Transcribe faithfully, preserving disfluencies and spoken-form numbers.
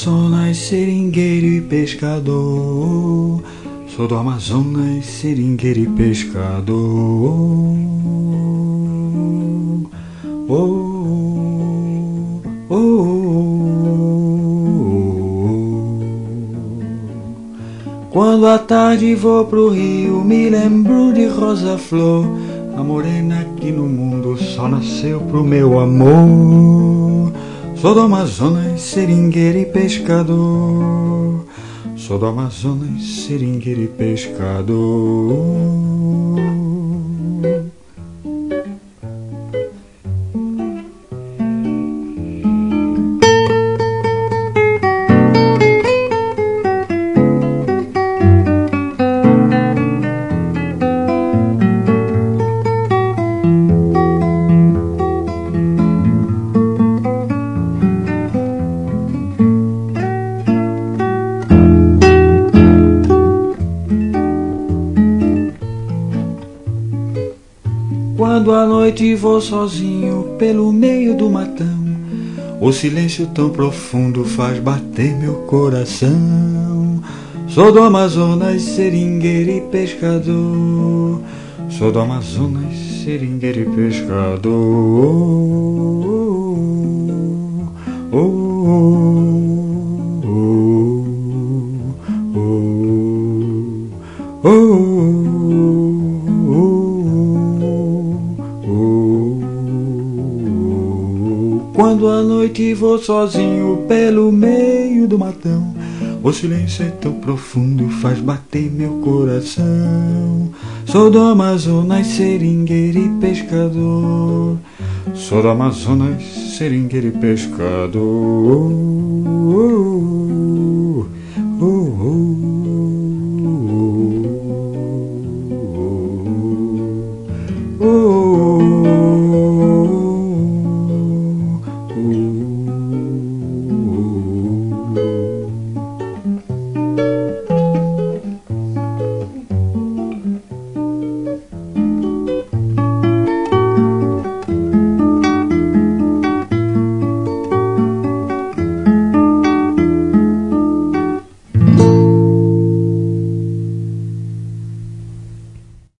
Amazonas, seringueiro e pescador. Sou do Amazonas, seringueiro e pescador. Oh, oh, oh. Quando à tarde vou pro rio, me lembro de Rosa Flor, a morena que no mundo só nasceu pro meu amor. Sou do Amazonas, seringueiro e pescador. Sou do Amazonas, seringueiro e pescador. Quando à noite vou sozinho pelo meio do matão, o silêncio tão profundo faz bater meu coração. Sou do Amazonas, seringueiro e pescador. Sou do Amazonas, seringueiro e pescador. Oh, oh, oh, oh, oh. Quando à noite vou sozinho pelo meio do matão, o silêncio é tão profundo, faz bater meu coração. Sou do Amazonas, seringueiro e pescador. Sou do Amazonas, seringueiro e pescador. Oh, oh, oh, oh.